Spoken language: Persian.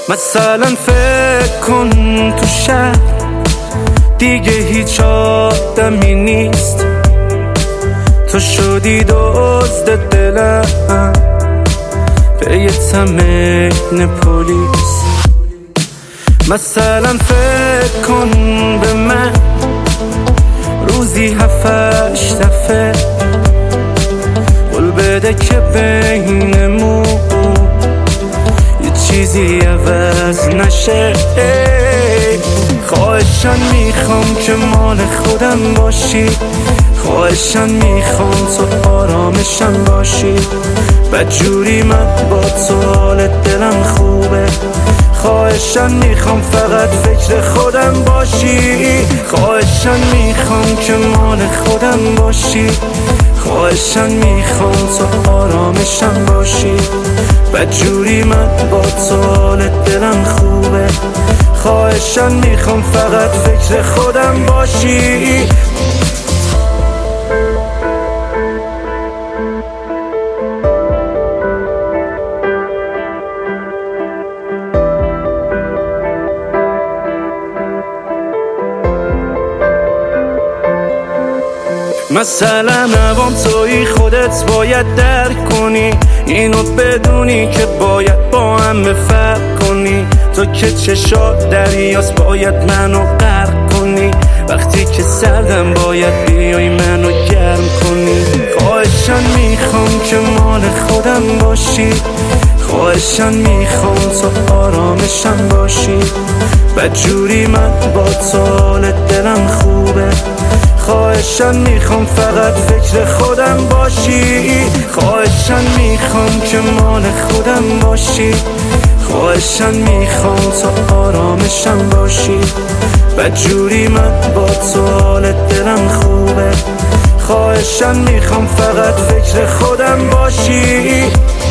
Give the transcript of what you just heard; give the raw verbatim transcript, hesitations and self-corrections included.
مثلا فکر کن تو شهر دیگه هیچ آدمی نیست، تو شدی دزد دلم به یه تمرین پلیس. مثلا فکر کن به من روزی هفتش دفعه قول بده که بینمون یه چیزی عوض نشه. خواهشن میخوام که مال خودم باشی، خواهشن میخوام تو آرامشم باشی، بدجوری من با تو حال دلم خوبه. خواهشن میخوام فقط فکر خودم باشی، خواهشن میخوام که مال خودم باشی، خواهشن میخوام تو آرامشم باشی، بدجوری من با تو حال دلم خوبه. خواهشن میخوام فقط فکر خودم باشی. مثلا عوام توی خودت باید درک کنی، اینو بدونی که باید با هم فرق کنی. تو که چشات دریاست باید منو غرق کنی، وقتی که سردم باید بیای منو گرم کنی. خواهشن میخوام که مال خودم باشی، خواهشن میخوام تو آرامشم باشی، بدجوری من با تو حال دلم خوبه. خواهشن میخوام فقط فکر خودم باشی، خواهشن میخوام که مال خودم باشی، خواهشن میخوام تو آرامشم باشی، بدجوری من با تو حال دلم خوبه. خواهشن میخوام فقط فکر خودم باشی.